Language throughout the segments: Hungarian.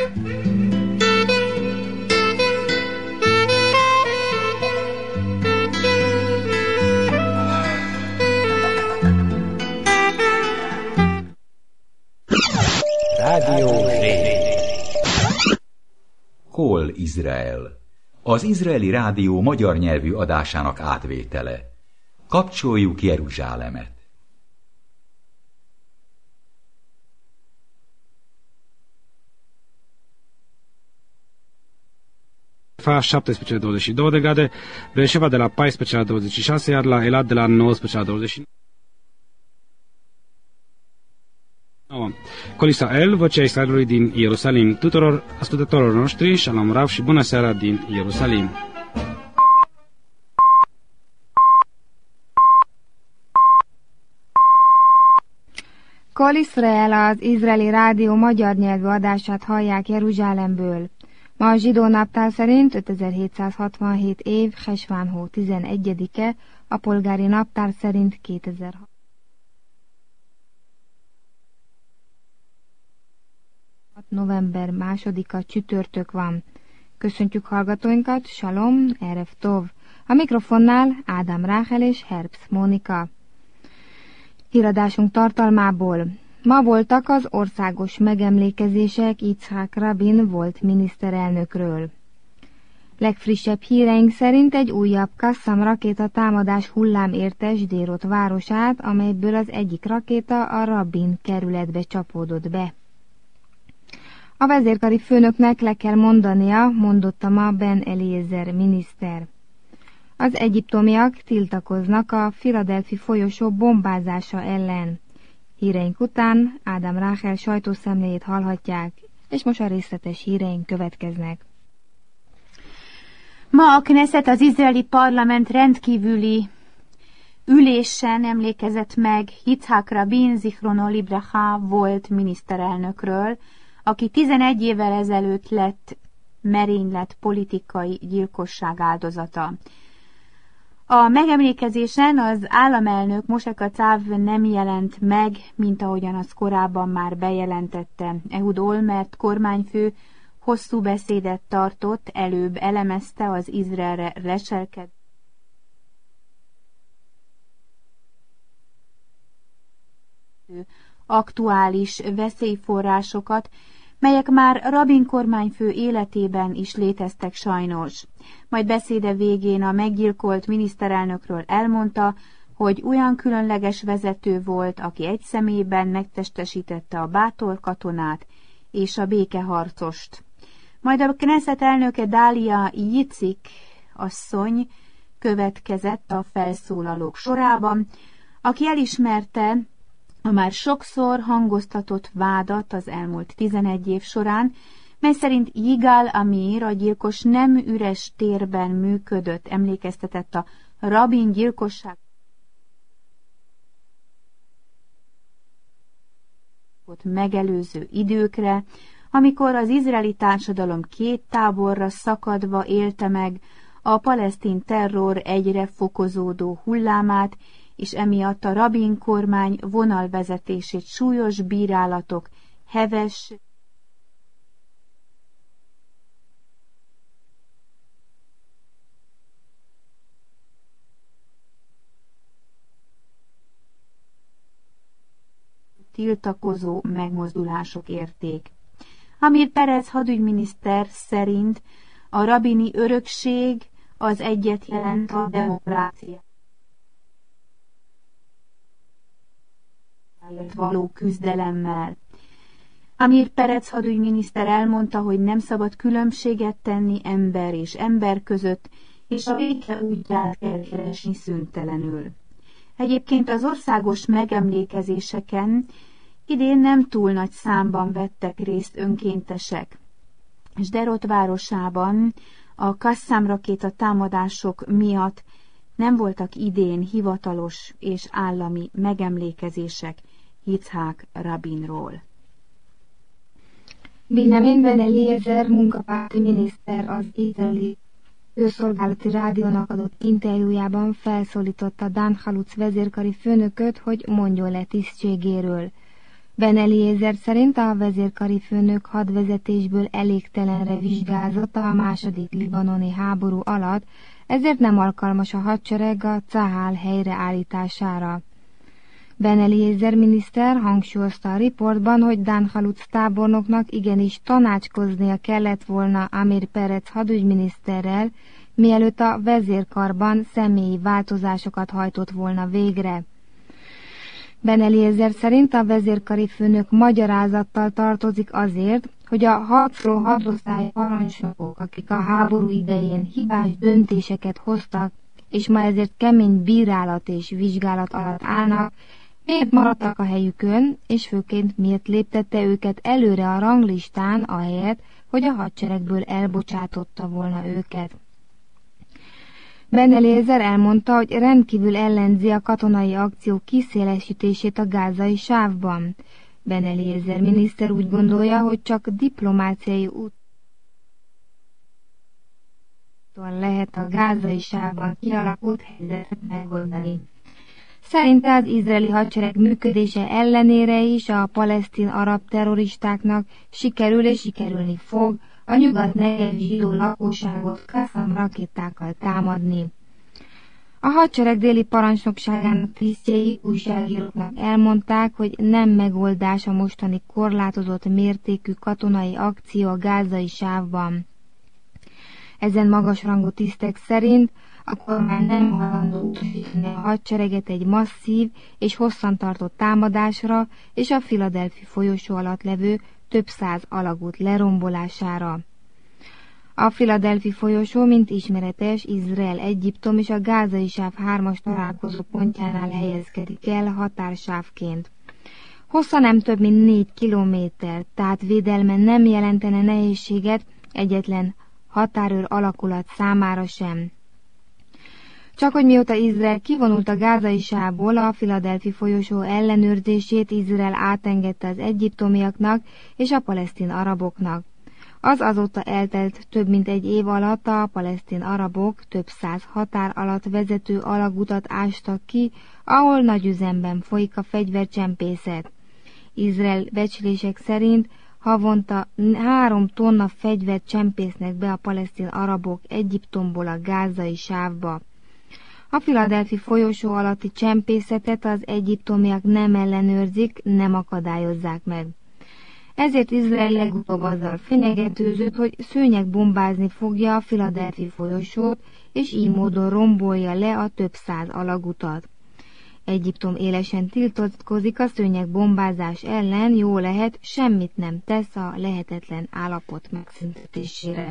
Rádió Zé. Hol Izrael? Az izraeli rádió magyar nyelvű adásának átvétele. Kapcsoljuk Jeruzsálemet. Fa 17-22 de grade, Beersheva de la 14-26, iar la Elad de la 19-29. Col Israel, vocea Israelului din Ierusalim. Tuturor ascultătorilor noștri, Shalom Rav și bună seara din Ierusalim. Kol Israel, az izraeli rádió magyar nyelvű adását hallják Jeruzsálemből. Ma a zsidó naptár szerint 5767 év, Hesván hó 11-e, a polgári naptár szerint 2006. November 2-a csütörtök van. Köszöntjük hallgatóinkat, Shalom, Erev Tov. A mikrofonnál Ádám Ráhel és Herbst Mónika. Híradásunk tartalmából. Ma voltak az országos megemlékezések Yitzhak Rabin volt miniszterelnökről. Legfrissebb híreink szerint egy újabb Qassam rakéta támadás hullám érte Sderot városát, amelyből az egyik rakéta a Rabin kerületbe csapódott be. A vezérkari főnöknek le kell mondania, mondotta ma Ben Eliezer miniszter. Az egyiptomiak tiltakoznak a Philadelphia folyosó bombázása ellen. Híreink után Ádám Ráhel sajtószemléjét hallhatják, és most a részletes híreink következnek. Ma a Knesset, az izraeli parlament rendkívüli ülésen emlékezett meg Yitzhak Rabin Zichrono Libracha volt miniszterelnökről, aki 11 évvel ezelőtt lett merénylet politikai gyilkosság áldozata. A megemlékezésen az államelnök Moshe Katsav nem jelent meg, mint ahogyan az korábban már bejelentette. Ehud Olmert kormányfő hosszú beszédet tartott, előbb elemezte az Izraelre leselkedő aktuális veszélyforrásokat, melyek már Rabin kormányfő életében is léteztek sajnos. Majd beszéde végén a meggyilkolt miniszterelnökről elmondta, hogy olyan különleges vezető volt, aki egy személyben megtestesítette a bátor katonát és a békeharcost. Majd a Knesset elnöke Dália Jicik asszony következett a felszólalók sorában, aki elismerte a már sokszor hangoztatott vádat az elmúlt 11 év során, mely szerint Yigal Amir, a gyilkos nem üres térben működött, emlékeztetett a Rabin gyilkosság megelőző időkre, amikor az izraeli társadalom két táborra szakadva élte meg a palesztin terror egyre fokozódó hullámát, és emiatt a Rabin kormány vonalvezetését súlyos bírálatok, heves tiltakozó megmozdulások érték. Amir Perez hadügyminiszter szerint a rabini örökség az egyet jelent a demokrácia való küzdelemmel. Amir Perez hadügyminiszter elmondta, hogy nem szabad különbséget tenni ember és ember között, és a béke útját kell keresni szüntelenül. Egyébként az országos megemlékezéseken idén nem túl nagy számban vettek részt önkéntesek. Sderot városában a Qassam rakéta támadások miatt nem voltak idén hivatalos és állami megemlékezések Yitzhak Rabinról. Binyamin Ben Eliezer munkapárti miniszter az izraeli közszolgálati rádiónak adott interjújában felszólította Dan Haluc vezérkari főnököt, hogy mondjon le tisztségéről. Ben Eliezer szerint a vezérkari főnök hadvezetésből elégtelenre vizsgázott a második libanoni háború alatt, ezért nem alkalmas a hadsereg a Cahál helyreállítására. Ben Eliezer miniszter hangsúlyozta a riportban, hogy Dan Halutz tábornoknak igenis tanácskoznia kellett volna Amir Perec hadügyminiszterrel, mielőtt a vezérkarban személyi változásokat hajtott volna végre. Ben Eliezer szerint a vezérkari főnök magyarázattal tartozik azért, hogy a hadszó hadosztály parancsnokok, akik a háború idején hibás döntéseket hoztak, és ma ezért kemény bírálat és vizsgálat alatt állnak, miért maradtak a helyükön, és főként miért léptette őket előre a ranglistán, ahelyett, hogy a hadseregből elbocsátotta volna őket. Ben Eliezer elmondta, hogy rendkívül ellenzi a katonai akció kiszélesítését a gázai sávban. Ben Eliezer miniszter úgy gondolja, hogy csak diplomáciai úton lehet a gázai sávban kialakult helyzetet megoldani. Szerinte az izraeli hadsereg működése ellenére is a palesztin arab terroristáknak sikerül és sikerülni fog a nyugat-negevi zsidó lakosságot Qassam rakétákkal támadni. A hadsereg déli parancsnokságának tisztjei újságíróknak elmondták, hogy nem megoldás a mostani korlátozott mértékű katonai akció a gázai sávban. Ezen magasrangú tisztek szerint a kormány nem hajlandó utasítani a hadsereget egy masszív és hosszantartott támadásra és a Philadelphia folyosó alatt levő több száz alagút lerombolására. A Philadelphia folyosó, mint ismeretes, Izrael, Egyiptom és a gázai sáv 3-as találkozó pontjánál helyezkedik el határsávként. Hossza nem több mint 4 kilométer, tehát védelme nem jelentene nehézséget egyetlen határőr alakulat számára sem. Csak hogy mióta Izrael kivonult a gázai sávból, a Philadelphia folyosó ellenőrzését Izrael átengedte az egyiptomiaknak és a palesztin araboknak. Az azóta eltelt több mint 1 év alatt a palesztin arabok több száz határ alatt vezető alagutat ástak ki, ahol nagyüzemben folyik a fegyvercsempészet. Izrael becslések szerint havonta 3 tonna fegyvert csempésznek be a palesztin arabok Egyiptomból a gázai sávba. A Philadelphia folyosó alatti csempészetet az egyiptomiak nem ellenőrzik, nem akadályozzák meg. Ezért Izrael legutóbb azzal fenyegetőzött, hogy szőnyegbombázni fogja a Philadelphia folyosót, és így módon rombolja le a több száz alagutat. Egyiptom élesen tiltakozik a szőnyegbombázás ellen, jó lehet, semmit nem tesz a lehetetlen állapot megszüntetésére.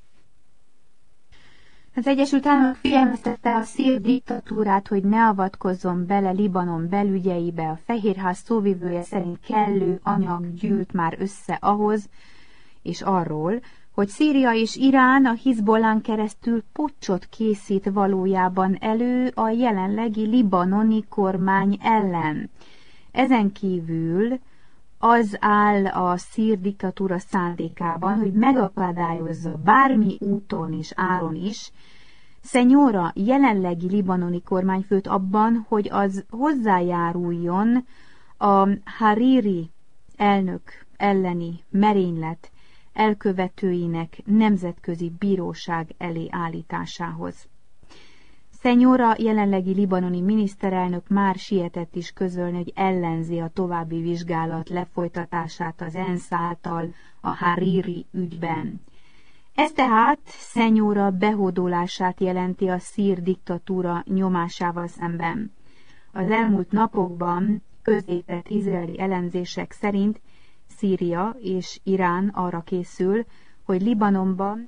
Az Egyesült Államok figyelmeztette a szír diktatúrát, hogy ne avatkozzon bele Libanon belügyeibe. A Fehérház szóvivője szerint kellő anyag gyűlt már össze ahhoz, és arról, hogy Szíria és Irán a Hizbollán keresztül puccsot készít valójában elő a jelenlegi libanoni kormány ellen. Ezen kívül az áll a szír diktatúra szándékában, hogy megakadályozza bármi úton és áron is Szenyóra jelenlegi libanoni kormányfőt abban, hogy az hozzájáruljon a Hariri elnök elleni merénylet elkövetőinek nemzetközi bíróság elé állításához. Szenyóra jelenlegi libanoni miniszterelnök már sietett is közölni, hogy ellenzi a további vizsgálat lefolytatását az ENSZ által a Hariri ügyben. Ez tehát Szenyóra behódolását jelenti a szír diktatúra nyomásával szemben. Az elmúlt napokban közzétett izraeli elemzések szerint Szíria és Irán arra készül, hogy Libanonban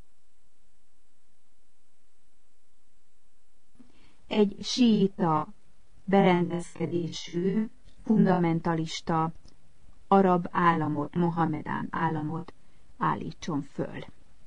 egy síita berendezkedésű, fundamentalista arab államot, Mohamedán államot állítson föl.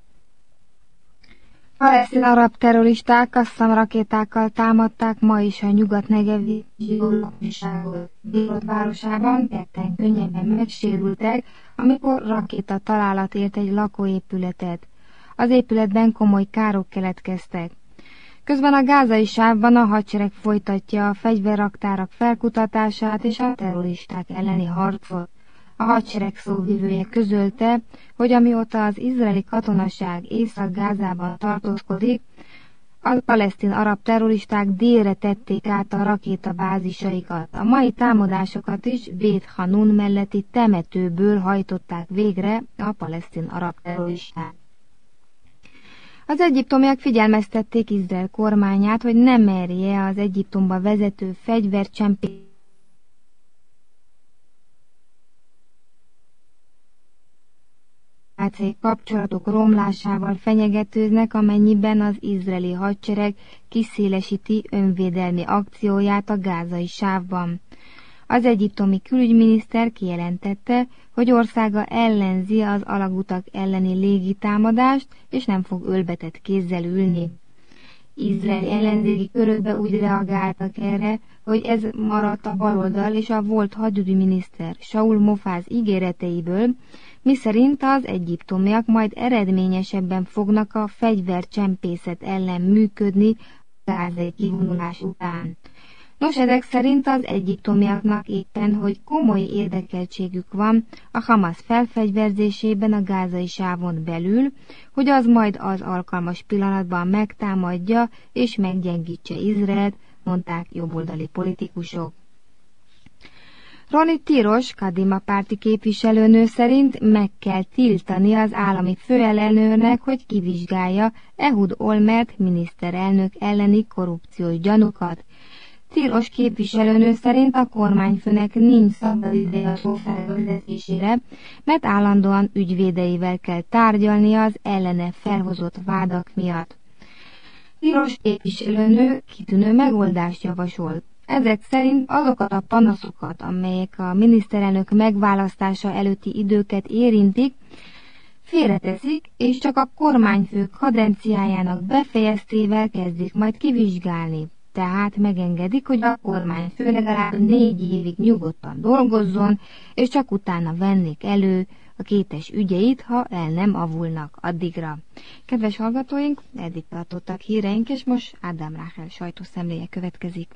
Palesztin arab terroristák Qassam rakétákkal támadták ma is a nyugat-negevi zsidó lakosságot. Beirut városában ketten könnyebben megsérültek, amikor rakéta találat ért egy lakóépületet. Az épületben komoly károk keletkeztek. Közben a gázai sávban a hadsereg folytatja a fegyverraktárak felkutatását és a terroristák elleni harcot. A hadsereg szóvivője közölte, hogy amióta az izraeli katonaság Észak-Gázában tartózkodik, a palesztin arab terroristák délre tették át a rakétabázisaikat. A mai támadásokat is Bét Hanun melletti temetőből hajtották végre a palesztin arab terroristák. Az egyiptomiak figyelmeztették Izrael kormányát, hogy ne merje az Egyiptomba vezető fegyvercsempészet kapcsolatok romlásával fenyegetőznek, amennyiben az izraeli hadsereg kiszélesíti önvédelmi akcióját a gázai sávban. Az egyiptomi külügyminiszter kijelentette, hogy országa ellenzi az alagutak elleni légitámadást, és nem fog ölbetett kézzel ülni. Izraeli ellenzéki körökbe úgy reagáltak erre, hogy ez maradt a baloldal és a volt hadügyminiszter Saul Mofaz ígéreteiből, miszerint az egyiptomiak majd eredményesebben fognak a fegyvercsempészet ellen működni a gázai kivonulás után. Nos, ezek szerint az egyiptomiaknak éppen, hogy komoly érdekeltségük van a Hamas felfegyverzésében a gázai sávon belül, hogy az majd az alkalmas pillanatban megtámadja és meggyengítse Izraelt, mondták jobboldali politikusok. Roni Tiros, Kadima párti képviselőnő szerint meg kell tiltani az állami főellenőrnek, hogy kivizsgálja Ehud Olmert miniszterelnök elleni korrupciós gyanúkat. Tiros képviselőnő szerint a kormányfőnek nincs szabad ideje a szó felvezetésére, mert állandóan ügyvédeivel kell tárgyalnia az ellene felhozott vádak miatt. Tiros képviselőnő kitűnő megoldást javasol. Ezek szerint azokat a panaszokat, amelyek a miniszterelnök megválasztása előtti időket érintik, félreteszik, és csak a kormányfő kadenciájának befejeztével kezdik majd kivizsgálni. Tehát megengedik, hogy a kormányfő legalább 4 évig nyugodtan dolgozzon, és csak utána vennék elő a kétes ügyeit, ha el nem avulnak addigra. Kedves hallgatóink, eddig tartottak híreink, és most Ádám Ráhel sajtószemléje következik.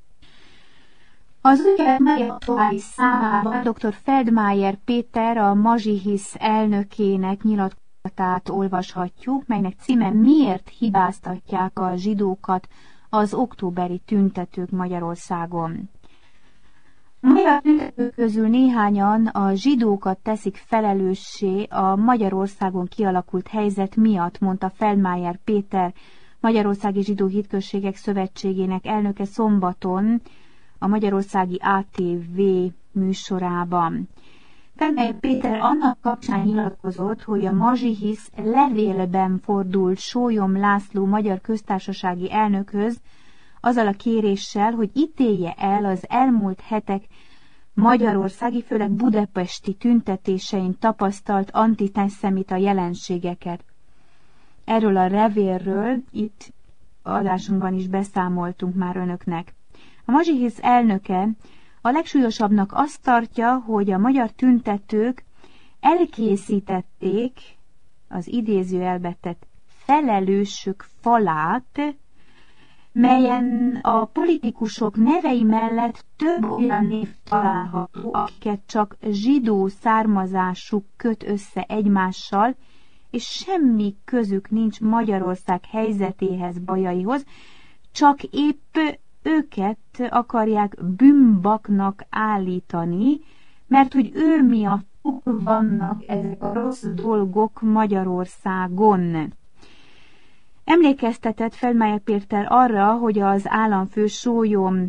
Az ügyek megaktuális számában dr. Feldmayer Péter, a Mazsihisz elnökének nyilatkozatát olvashatjuk, melynek címe Miért hibáztatják a zsidókat az októberi tüntetők Magyarországon. A magyar tüntetők közül néhányan a zsidókat teszik felelőssé a Magyarországon kialakult helyzet miatt, mondta Feldmayer Péter, Magyarországi Zsidó Hitközségek Szövetségének elnöke szombaton a magyarországi ATV műsorában. Feldmayer Péter annak kapcsán nyilatkozott, hogy a Mazsihisz levélben fordult Sólyom László magyar köztársasági elnökhöz azzal a kéréssel, hogy ítélje el az elmúlt hetek magyarországi, főleg budapesti tüntetésein tapasztalt antiszemita jelenségeket. Erről a levélről itt adásunkban is beszámoltunk már önöknek. A Mazsihisz elnöke a legsúlyosabbnak azt tartja, hogy a magyar tüntetők elkészítették az idézőjelbe tett felelősök falát, melyen a politikusok nevei mellett több olyan név található, akiket csak zsidó származásuk köt össze egymással, és semmi közük nincs Magyarország helyzetéhez, bajaihoz, csak épp őket akarják bűnbaknak állítani, mert hogy ő miattuk vannak ezek a rossz dolgok Magyarországon. Emlékeztetett Feldmayer Péter arra, hogy az államfő Sólyom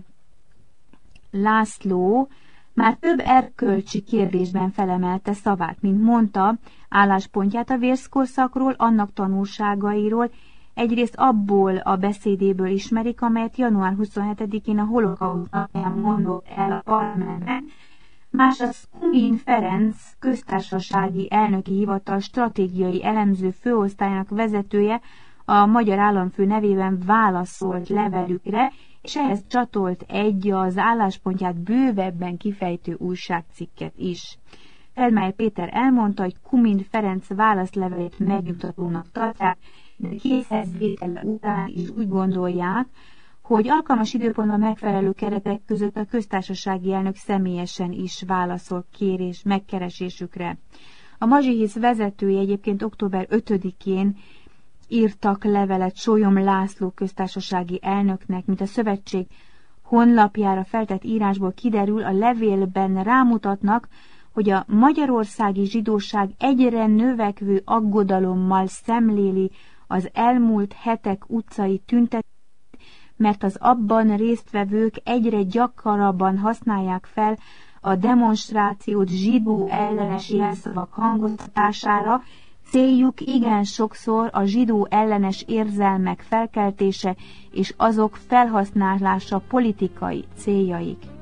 László már több erkölcsi kérdésben felemelte szavát, mint mondta, álláspontját a vérszkorszakról, annak tanulságairól, egyrészt abból a beszédéből ismerik, amelyet január 27-én a holokauszt napján mondott el a parlamentben, más a Szungin Ferenc köztársasági elnöki hivatal stratégiai elemző főosztályának vezetője a magyar államfő nevében válaszolt levelükre, és ehhez csatolt egy az álláspontját bővebben kifejtő újságcikket is. Feldmeier Péter elmondta, hogy Kumin Ferenc válaszlevelét megnyugtatónak tartják, de készhezvétele után is úgy gondolják, hogy alkalmas időpontban megfelelő keretek között a köztársasági elnök személyesen is válaszol megkeresésükre. A Mazsihisz vezetői egyébként október 5-én írtak levelet Sólyom László köztársasági elnöknek, mint a szövetség honlapjára feltett írásból kiderül, a levélben rámutatnak, hogy a magyarországi zsidóság egyre növekvő aggodalommal szemléli az elmúlt hetek utcai tüntetését, mert az abban résztvevők egyre gyakrabban használják fel a demonstrációt zsidó ellenes jelszavak hangoztatására, céljuk igen sokszor a zsidó ellenes érzelmek felkeltése és azok felhasználása politikai céljaik